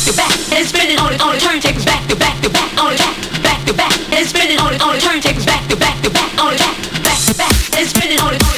to back, and spinning on the turntables back to back to back on the back to back, and spinning on the turntables back to back to back on the back to back, and spinning on the